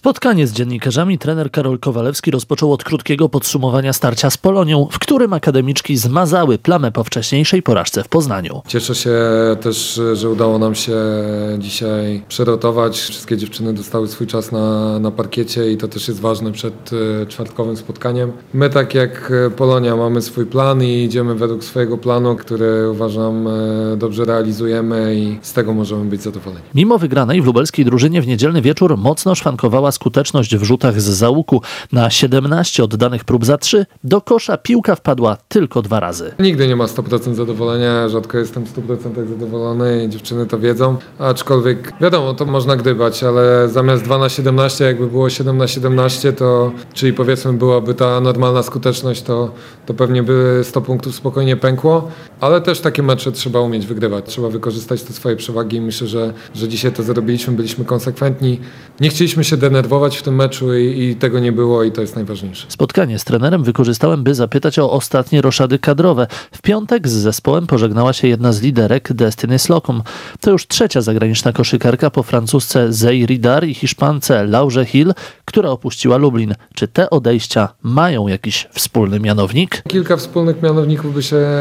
Spotkanie z dziennikarzami trener Karol Kowalewski rozpoczął od krótkiego podsumowania starcia z Polonią, w którym akademiczki zmazały plamę po wcześniejszej porażce w Poznaniu. Cieszę się też, że udało nam się dzisiaj przerotować. Wszystkie dziewczyny dostały swój czas na parkiecie i to też jest ważne przed czwartkowym spotkaniem. My, tak jak Polonia, mamy swój plan i idziemy według swojego planu, który uważam dobrze realizujemy i z tego możemy być zadowoleni. Mimo wygranej w lubelskiej drużynie w niedzielny wieczór mocno szwankowała skuteczność w rzutach z załuku. Na 17 oddanych prób za 3 do kosza piłka wpadła tylko 2 razy. Nigdy nie ma 100% zadowolenia, rzadko jestem w 100% zadowolony i dziewczyny to wiedzą, aczkolwiek wiadomo, to można gdybać, ale zamiast 2/17, jakby było 7/17, to czyli powiedzmy byłaby ta normalna skuteczność, to pewnie by 100 punktów spokojnie pękło, ale też takie mecze trzeba umieć wygrywać, trzeba wykorzystać te swoje przewagi i myślę, że dzisiaj to zrobiliśmy, byliśmy konsekwentni, nie chcieliśmy się denerwować w tym meczu i tego nie było i to jest najważniejsze. Spotkanie z trenerem wykorzystałem, by zapytać o ostatnie roszady kadrowe. W piątek z zespołem pożegnała się jedna z liderek Destiny Slocum. To już trzecia zagraniczna koszykarka po francusce Zeiri Dar i hiszpance Laurze Hill, która opuściła Lublin. Czy te odejścia mają jakiś wspólny mianownik? Kilka wspólnych mianowników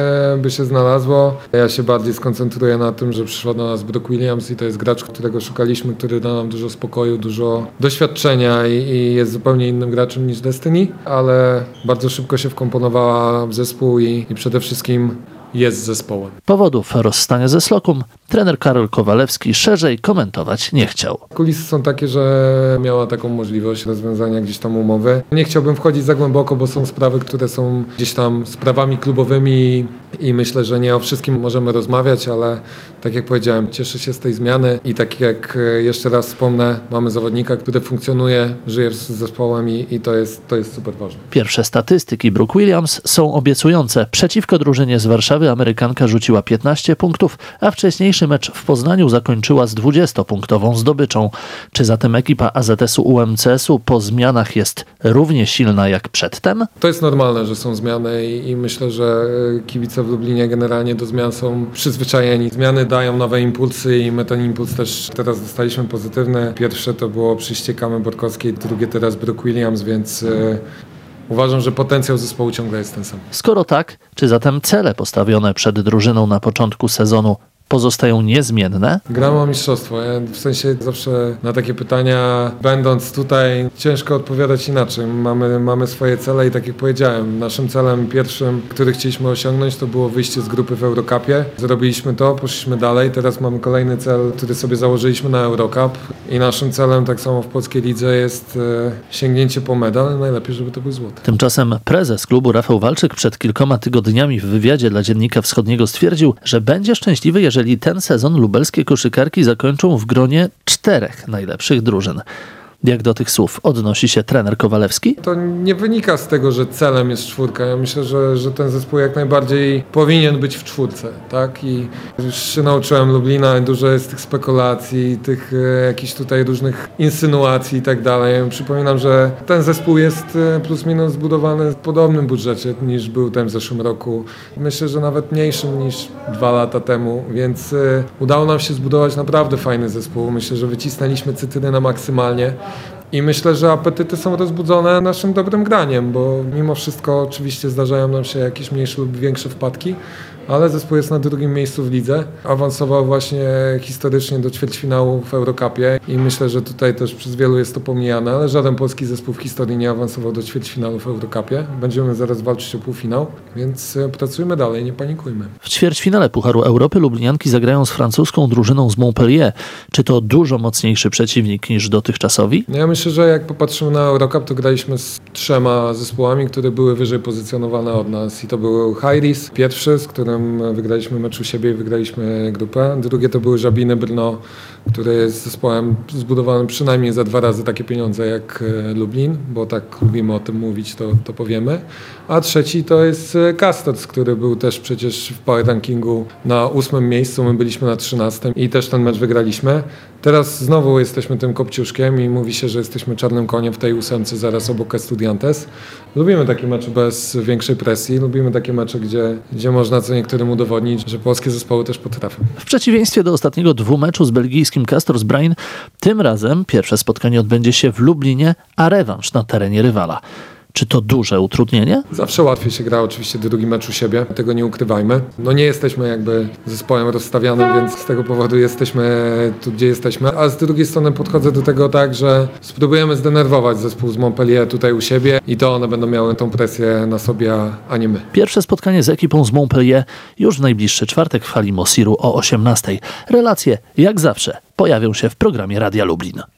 by się znalazło. Ja się bardziej skoncentruję na tym, że przyszła do nas Brooke Williams i to jest gracz, którego szukaliśmy, który da nam dużo spokoju, dużo doświadczenia i jest zupełnie innym graczem niż Destiny, ale bardzo szybko się wkomponowała w zespół i przede wszystkim jest zespołem. Powodów rozstania ze Slocum trener Karol Kowalewski szerzej komentować nie chciał. Kulisy są takie, że miała taką możliwość rozwiązania gdzieś tam umowy. Nie chciałbym wchodzić za głęboko, bo są sprawy, które są gdzieś tam sprawami klubowymi i myślę, że nie o wszystkim możemy rozmawiać, ale tak jak powiedziałem, cieszę się z tej zmiany i tak jak jeszcze raz wspomnę, mamy zawodnika, który funkcjonuje, żyje z zespołem i to jest super ważne. Pierwsze statystyki Brooke Williams są obiecujące. Przeciwko drużynie z Warszawy Amerykanka rzuciła 15 punktów, a wcześniejszy mecz w Poznaniu zakończyła z 20-punktową zdobyczą. Czy zatem ekipa AZS-u UMCS-u po zmianach jest równie silna jak przedtem? To jest normalne, że są zmiany i myślę, że kibice w Lublinie generalnie do zmian są przyzwyczajeni. Zmiany dają nowe impulsy i my ten impuls też teraz dostaliśmy pozytywny. Pierwsze to było przyjście Kamy Borkowskiej, drugie teraz Brooke Williams, więc uważam, że potencjał zespołu ciągle jest ten sam. Skoro tak, czy zatem cele postawione przed drużyną na początku sezonu pozostają niezmienne? Gramy o mistrzostwo. Ja w sensie zawsze na takie pytania, będąc tutaj, ciężko odpowiadać inaczej. Mamy swoje cele i tak jak powiedziałem, naszym celem pierwszym, który chcieliśmy osiągnąć, to było wyjście z grupy w Eurocupie. Zrobiliśmy to, poszliśmy dalej. Teraz mamy kolejny cel, który sobie założyliśmy na Eurocup i naszym celem, tak samo w polskiej lidze, jest sięgnięcie po medal. Najlepiej, żeby to był złoty. Tymczasem prezes klubu Rafał Walczyk przed kilkoma tygodniami w wywiadzie dla Dziennika Wschodniego stwierdził, że będzie szczęśliwy, jeżeli ten sezon lubelskie koszykarki zakończą w gronie 4 najlepszych drużyn. Jak do tych słów odnosi się trener Kowalewski? To nie wynika z tego, że celem jest 4. Ja myślę, że ten zespół jak najbardziej powinien być w 4, tak? I już się nauczyłem Lublina, dużo jest tych spekulacji, tych jakichś tutaj różnych insynuacji i tak dalej. Przypominam, że ten zespół jest plus minus zbudowany w podobnym budżecie niż był ten w zeszłym roku. Myślę, że nawet mniejszym niż 2 lata temu, więc udało nam się zbudować naprawdę fajny zespół. Myślę, że wycisnęliśmy cytrynę maksymalnie. I myślę, że apetyty są rozbudzone naszym dobrym graniem, bo mimo wszystko oczywiście zdarzają nam się jakieś mniejsze lub większe wpadki, ale zespół jest na 2. miejscu w lidze. Awansował właśnie historycznie do ćwierćfinału w Eurocupie i myślę, że tutaj też przez wielu jest to pomijane, ale żaden polski zespół w historii nie awansował do ćwierćfinału w Eurocupie. Będziemy zaraz walczyć o półfinał, więc pracujmy dalej, nie panikujmy. W ćwierćfinale Pucharu Europy lublinianki zagrają z francuską drużyną z Montpellier. Czy to dużo mocniejszy przeciwnik niż dotychczasowi? Ja myślę, że jak popatrzymy na Eurocup, to graliśmy z 3 zespołami, które były wyżej pozycjonowane od nas i to był Heiris, pierwszy, z którym wygraliśmy mecz u siebie i wygraliśmy grupę. Drugie to były Żabiny Brno, które jest zespołem zbudowanym przynajmniej za 2 razy takie pieniądze jak Lublin, bo tak lubimy o tym mówić, to powiemy. A trzeci to jest Castors, który był też przecież w power rankingu na 8. miejscu, my byliśmy na 13. i też ten mecz wygraliśmy. Teraz znowu jesteśmy tym kopciuszkiem i mówi się, że jesteśmy czarnym koniem w tej 8 zaraz obok Studia Estudiantes. Lubimy takie mecze bez większej presji, lubimy takie mecze, gdzie można co niektórym udowodnić, że polskie zespoły też potrafią. W przeciwieństwie do ostatniego dwumeczu z belgijskim Castors Brain, tym razem pierwsze spotkanie odbędzie się w Lublinie, a rewanż na terenie rywala. Czy to duże utrudnienie? Zawsze łatwiej się gra oczywiście drugi mecz u siebie, tego nie ukrywajmy. Nie jesteśmy jakby zespołem rozstawianym, więc z tego powodu jesteśmy tu, gdzie jesteśmy. A z drugiej strony podchodzę do tego tak, że spróbujemy zdenerwować zespół z Montpellier tutaj u siebie i to one będą miały tą presję na sobie, a nie my. Pierwsze spotkanie z ekipą z Montpellier już w najbliższy czwartek w hali Mosiru o 18:00. Relacje, jak zawsze, pojawią się w programie Radia Lublin.